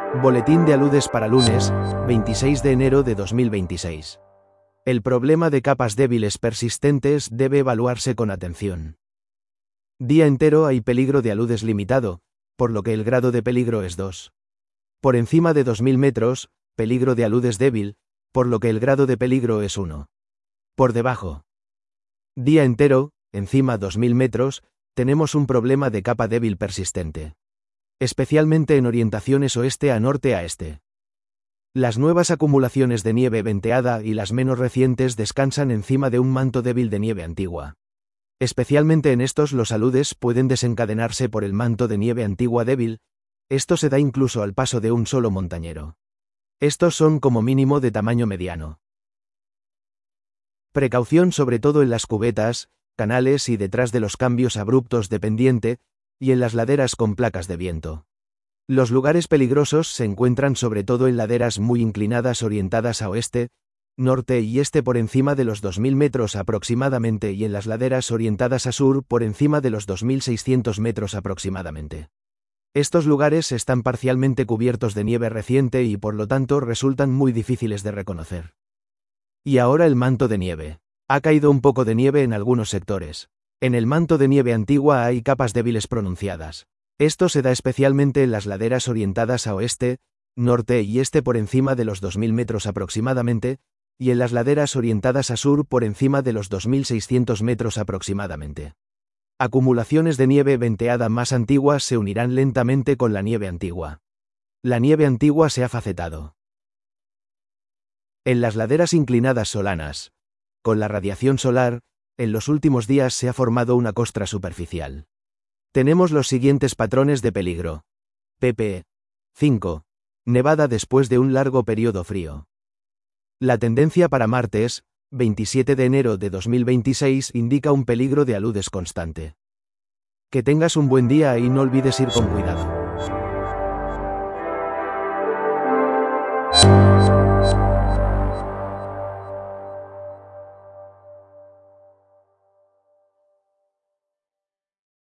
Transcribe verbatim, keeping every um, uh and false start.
Boletín de aludes para lunes, veintiséis de enero de dos mil veintiséis. El problema de capas débiles persistentes debe evaluarse con atención. Día entero hay peligro de aludes limitado, por lo que el grado de peligro es dos. Por encima de dos mil metros, peligro de aludes débil, por lo que el grado de peligro es uno. Por debajo. Día entero, encima dos mil metros, tenemos un problema de capa débil persistente. Especialmente en orientaciones oeste a norte a este. Las nuevas acumulaciones de nieve venteada y las menos recientes descansan encima de un manto débil de nieve antigua. Especialmente en estos los aludes pueden desencadenarse por el manto de nieve antigua débil, esto se da incluso al paso de un solo montañero. Estos son como mínimo de tamaño mediano. Precaución sobre todo en las cubetas, canales y detrás de los cambios abruptos de pendiente, y en las laderas con placas de viento. Los lugares peligrosos se encuentran sobre todo en laderas muy inclinadas orientadas a oeste, norte y este por encima de los dos mil metros aproximadamente y en las laderas orientadas a sur por encima de los dos mil seiscientos metros aproximadamente. Estos lugares están parcialmente cubiertos de nieve reciente y por lo tanto resultan muy difíciles de reconocer. Y ahora el manto de nieve. Ha caído un poco de nieve en algunos sectores. En el manto de nieve antigua hay capas débiles pronunciadas. Esto se da especialmente en las laderas orientadas a oeste, norte y este por encima de los dos mil metros aproximadamente, y en las laderas orientadas a sur por encima de los dos mil seiscientos metros aproximadamente. Acumulaciones de nieve venteada más antiguas se unirán lentamente con la nieve antigua. La nieve antigua se ha facetado. En las laderas inclinadas solanas, con la radiación solar, en los últimos días se ha formado una costra superficial. Tenemos los siguientes patrones de peligro. pp. cinco. Nevada después de un largo periodo frío. La tendencia para martes, veintisiete de enero de dos mil veintiséis, indica un peligro de aludes constante. Que tengas un buen día y no olvides ir con cuidado.